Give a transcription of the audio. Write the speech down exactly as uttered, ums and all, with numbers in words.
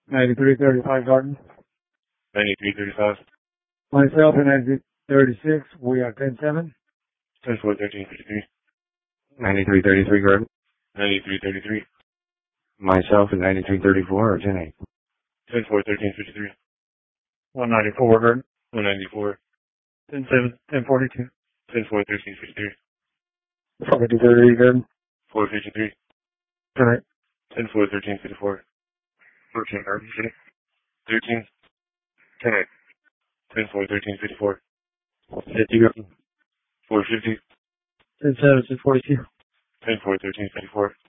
ninety-three thirty-five Garden. ninety-three thirty-five. Myself and ninety-three thirty-six, we are ten seven. ten four thirteen fifty-three. ninety-three thirty-three Garden. ninety-three thirty-three. Myself and ninety-three thirty-four are ten eight. ten four thirteen fifty-three. one ninety-four Garden. one ninety-four. ten seven, ten forty-two. ten four thirteen fifty-three. four fifty-three Garden. four fifty-three. ten eight. ten four thirteen fifty-four. thirteen Garden City. thirteen. ten eight. ten four thirteen fifty-four. fifty Garden. four fifty. ten seven, ten forty-two. ten four thirteen fifty-four.